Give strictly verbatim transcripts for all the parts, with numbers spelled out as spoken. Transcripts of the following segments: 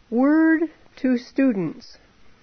Word to students.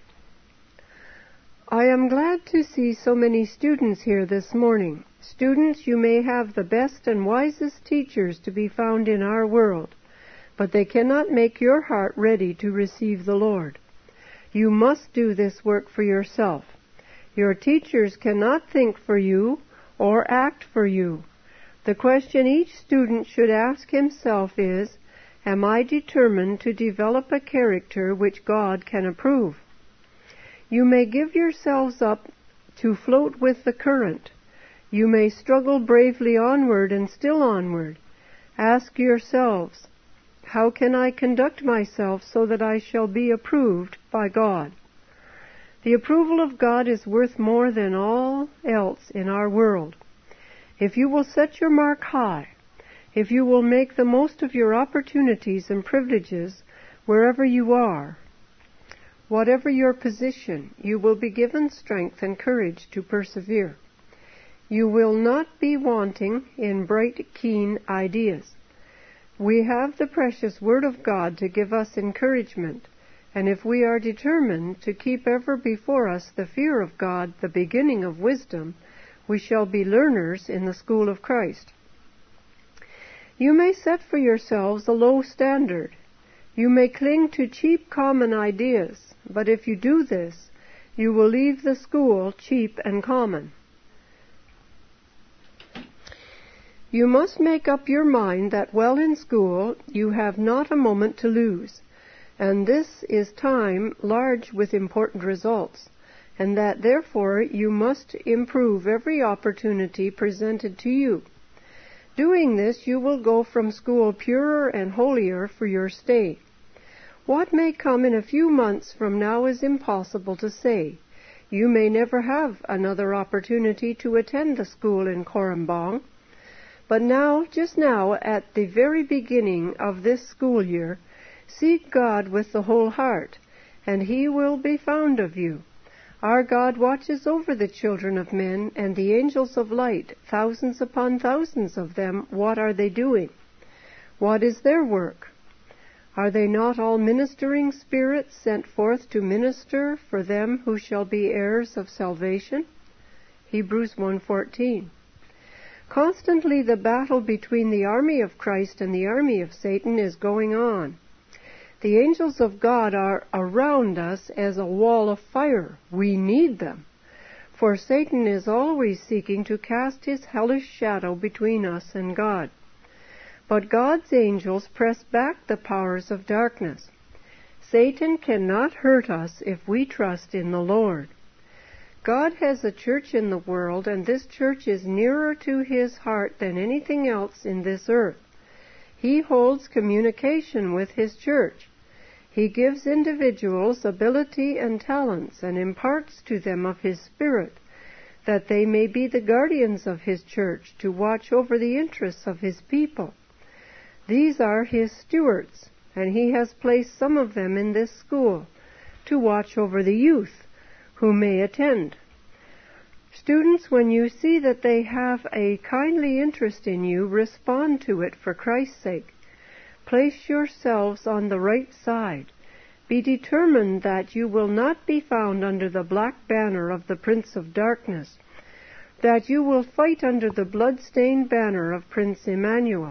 I am glad to see so many students here this morning. Students, you may have the best and wisest teachers to be found in our world, but they cannot make your heart ready to receive the Lord. You must do this work for yourself. Your teachers cannot think for you or act for you. The question each student should ask himself is, am I determined to develop a character which God can approve? You may give yourselves up to float with the current. You may struggle bravely onward and still onward. Ask yourselves, how can I conduct myself so that I shall be approved by God? The approval of God is worth more than all else in our world. If you will set your mark high, if you will make the most of your opportunities and privileges wherever you are, whatever your position, you will be given strength and courage to persevere. You will not be wanting in bright, keen ideas. We have the precious Word of God to give us encouragement, and if we are determined to keep ever before us the fear of God, the beginning of wisdom, we shall be learners in the school of Christ. You may set for yourselves a low standard. You may cling to cheap common ideas, but if you do this, you will leave the school cheap and common. You must make up your mind that while in school you have not a moment to lose, and this is time large with important results, and that therefore you must improve every opportunity presented to you. Doing this, you will go from school purer and holier for your stay. What may come in a few months from now is impossible to say. You may never have another opportunity to attend the school in Korumbong. But now, just now, at the very beginning of this school year, seek God with the whole heart, and He will be found of you. Our God watches over the children of men, and the angels of light, thousands upon thousands of them. What are they doing? What is their work? Are they not all ministering spirits sent forth to minister for them who shall be heirs of salvation? Hebrews one fourteen. Constantly the battle between the army of Christ and the army of Satan is going on. The angels of God are around us as a wall of fire. We need them, for Satan is always seeking to cast his hellish shadow between us and God. But God's angels press back the powers of darkness. Satan cannot hurt us if we trust in the Lord. God has a church in the world, and this church is nearer to His heart than anything else in this earth. He holds communication with His church. He gives individuals ability and talents and imparts to them of His Spirit, that they may be the guardians of His church to watch over the interests of His people. These are His stewards, and He has placed some of them in this school to watch over the youth who may attend. Students, when you see that they have a kindly interest in you, respond to it for Christ's sake. Place yourselves on the right side. Be determined that you will not be found under the black banner of the Prince of Darkness, that you will fight under the blood-stained banner of Prince Emmanuel.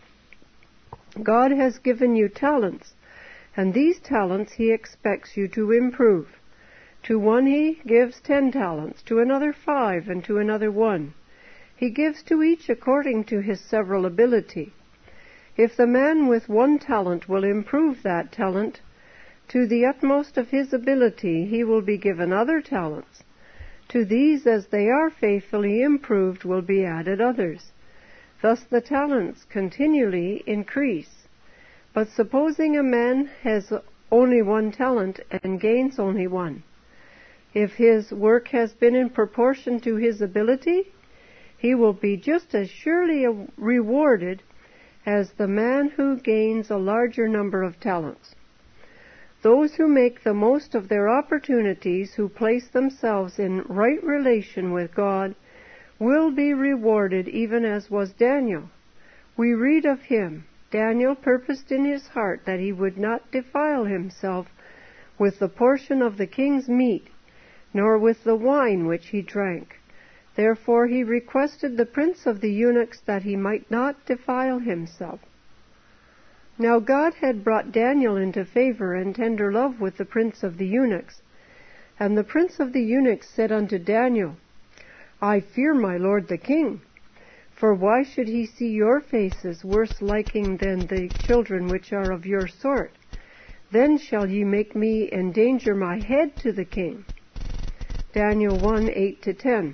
God has given you talents, and these talents He expects you to improve. To one He gives ten talents, to another five, and to another one. He gives to each according to his several ability. If the man with one talent will improve that talent, to the utmost of his ability he will be given other talents. To these, as they are faithfully improved, will be added others. Thus the talents continually increase. But supposing a man has only one talent and gains only one, if his work has been in proportion to his ability, he will be just as surely rewarded as the man who gains a larger number of talents. Those who make the most of their opportunities, who place themselves in right relation with God, will be rewarded even as was Daniel. We read of him, Daniel purposed in his heart that he would not defile himself with the portion of the king's meat, nor with the wine which he drank. Therefore he requested the prince of the eunuchs that he might not defile himself. Now God had brought Daniel into favor and tender love with the prince of the eunuchs. And the prince of the eunuchs said unto Daniel, I fear my lord the king, for why should he see your faces worse liking than the children which are of your sort? Then shall ye make me endanger my head to the king. Daniel one, eight to ten.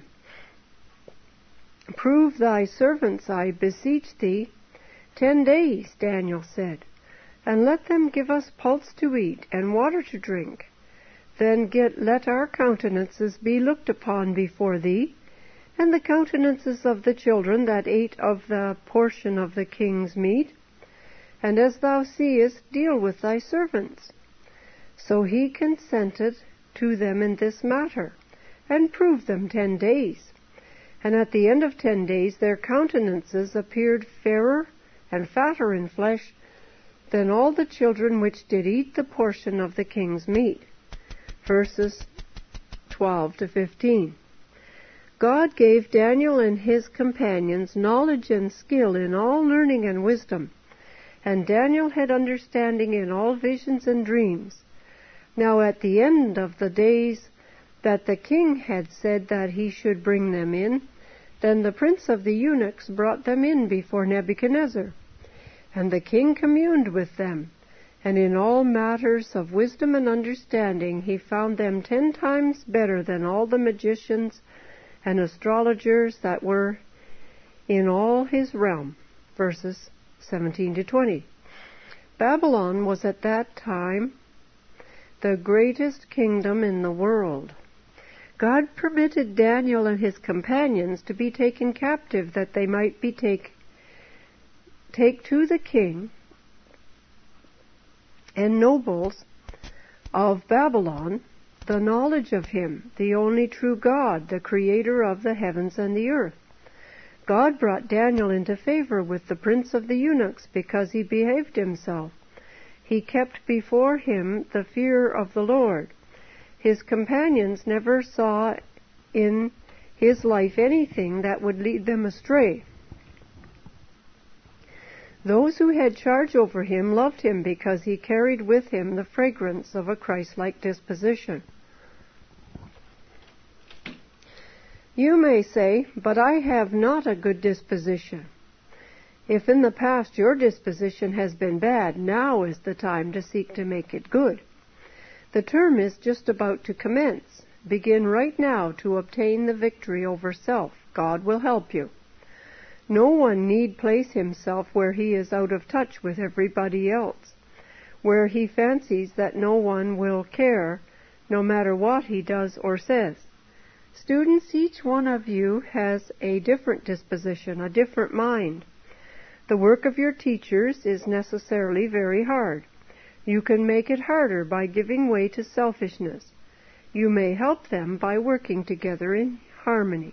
Prove thy servants, I beseech thee. Ten days, Daniel said, and let them give us pulse to eat and water to drink. Then get, let our countenances be looked upon before thee, and the countenances of the children that ate of the portion of the king's meat, and as thou seest, deal with thy servants. So he consented to them in this matter, and proved them ten days. And at the end of ten days their countenances appeared fairer and fatter in flesh than all the children which did eat the portion of the king's meat. Verses twelve to fifteen. God gave Daniel and his companions knowledge and skill in all learning and wisdom, and Daniel had understanding in all visions and dreams. Now at the end of the days that the king had said that he should bring them in, then the prince of the eunuchs brought them in before Nebuchadnezzar. And the king communed with them, and in all matters of wisdom and understanding he found them ten times better than all the magicians and astrologers that were in all his realm. Verses seventeen to twenty. Babylon was at that time the greatest kingdom in the world. God permitted Daniel and his companions to be taken captive, that they might be take, take to the king and nobles of Babylon the knowledge of him, the only true God, the creator of the heavens and the earth. God brought Daniel into favor with the prince of the eunuchs because he behaved himself. He kept before him the fear of the Lord. His companions never saw in his life anything that would lead them astray. Those who had charge over him loved him because he carried with him the fragrance of a Christ-like disposition. You may say, but I have not a good disposition. If in the past your disposition has been bad, now is the time to seek to make it good. The term is just about to commence. Begin right now to obtain the victory over self. God will help you. No one need place himself where he is out of touch with everybody else, where he fancies that no one will care, no matter what he does or says. Students, each one of you has a different disposition, a different mind. The work of your teachers is necessarily very hard. You can make it harder by giving way to selfishness. You may help them by working together in harmony.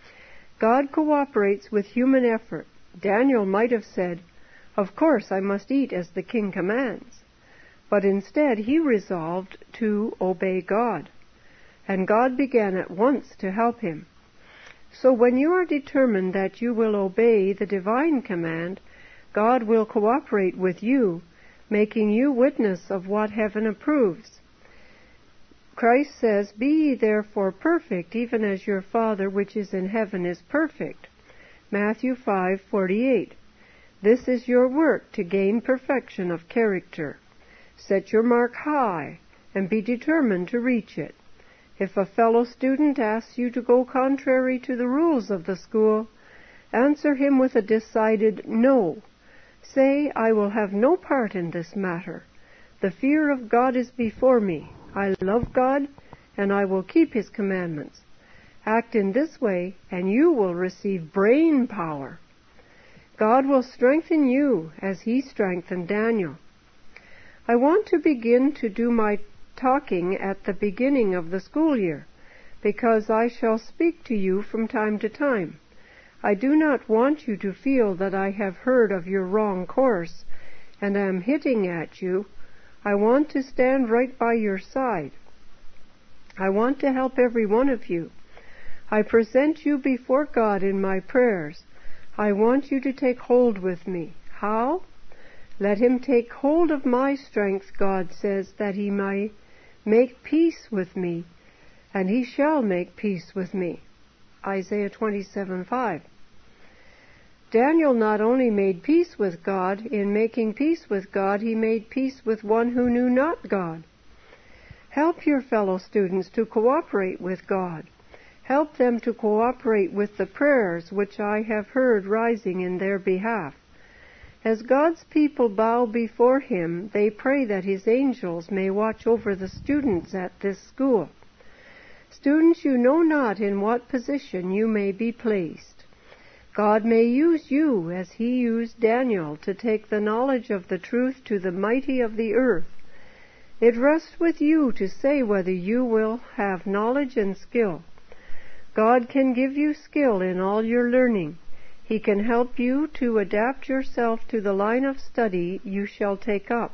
God cooperates with human effort. Daniel might have said, "Of course I must eat as the king commands." But instead he resolved to obey God, and God began at once to help him. So when you are determined that you will obey the divine command, God will cooperate with you, making you witness of what heaven approves. Christ says, "Be ye therefore perfect, even as your Father which is in heaven is perfect." Matthew five forty-eight. This is your work, to gain perfection of character. Set your mark high, and be determined to reach it. If a fellow student asks you to go contrary to the rules of the school, answer him with a decided no. Say, "I will have no part in this matter. The fear of God is before me. I love God, and I will keep His commandments." Act in this way, and you will receive brain power. God will strengthen you as He strengthened Daniel. I want to begin to do my talking at the beginning of the school year, because I shall speak to you from time to time. I do not want you to feel that I have heard of your wrong course and am hitting at you, I want to stand right by your side. I want to help every one of you. I present you before God in my prayers. I want you to take hold with me. How? Let him take hold of my strength, God says, that he may make peace with me, and he shall make peace with me. Isaiah twenty-seven five. Daniel not only made peace with God, in making peace with God, he made peace with one who knew not God. Help your fellow students to cooperate with God. Help them to cooperate with the prayers which I have heard rising in their behalf. As God's people bow before him, they pray that his angels may watch over the students at this school. Students, you know not in what position you may be placed. God may use you as he used Daniel to take the knowledge of the truth to the mighty of the earth. It rests with you to say whether you will have knowledge and skill. God can give you skill in all your learning. He can help you to adapt yourself to the line of study you shall take up.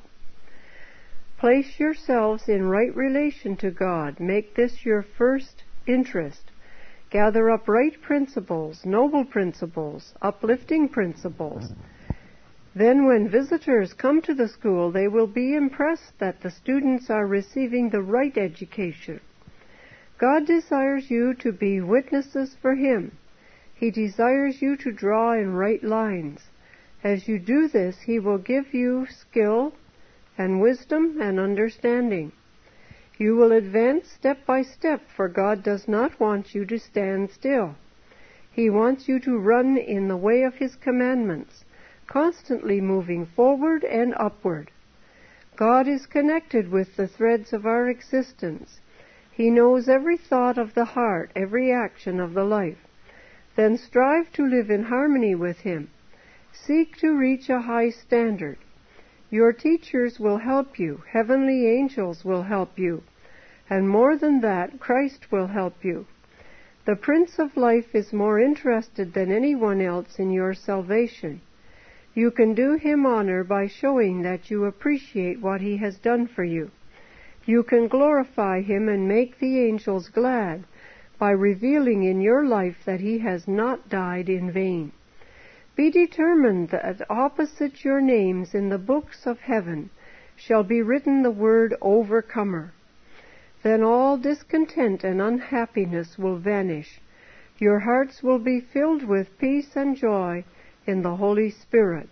Place yourselves in right relation to God. Make this your first interest. Gather up right principles, noble principles, uplifting principles. Then when visitors come to the school, they will be impressed that the students are receiving the right education. God desires you to be witnesses for him. He desires you to draw in right lines. As you do this, he will give you skill and wisdom and understanding. You will advance step by step, for God does not want you to stand still. He wants you to run in the way of his commandments, constantly moving forward and upward. God is connected with the threads of our existence. He knows every thought of the heart, every action of the life. Then strive to live in harmony with him. Seek to reach a high standard. Your teachers will help you. Heavenly angels will help you. And more than that, Christ will help you. The Prince of Life is more interested than anyone else in your salvation. You can do him honor by showing that you appreciate what he has done for you. You can glorify him and make the angels glad by revealing in your life that he has not died in vain. Be determined that opposite your names in the books of heaven shall be written the word overcomer. Then all discontent and unhappiness will vanish. Your hearts will be filled with peace and joy in the Holy Spirit.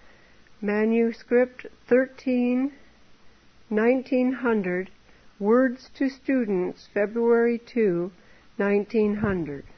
Manuscript thirteen, nineteen hundred, Words to Students, February second, nineteen hundred.